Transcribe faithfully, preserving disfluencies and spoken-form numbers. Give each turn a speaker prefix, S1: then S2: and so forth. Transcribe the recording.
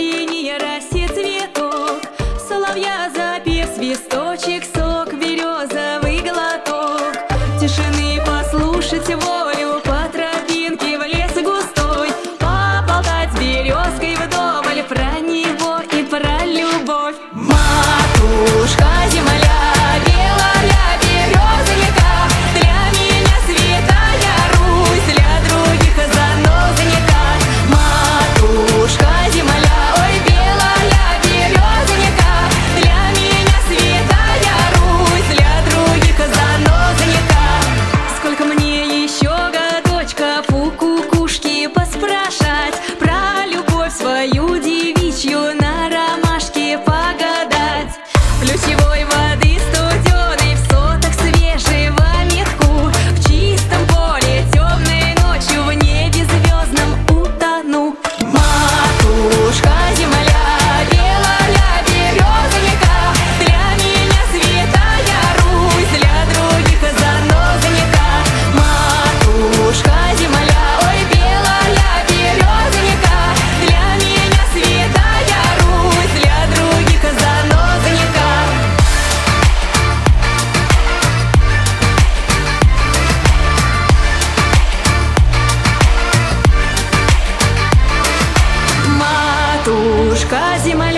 S1: сирени растет цветок, соловья запев свисточек, сок березовый глоток. Тишины послушать волю по тропинке в лес густой, поболтать с березкой вдоволь про него и про любовь. Матушка земля, белая березонька, для меня святая Русь, для других занозонька. Матушка земля, ой, белая березонька, для меня святая Русь, для других занозонька. Сколько мне еще годочков у кукушки поспрашать про любовь свою девичью, на ромашке погадать. Ключевой воды студеной, в сотах свежего метку, в чистом поле темной ночью, в небе звездном утону. Матушка земля, белая березонька, для меня святая Русь, для других занозонька. Матушка земля, ой, белая березонька, для меня святая Русь, для других занозонька. Матушка земля,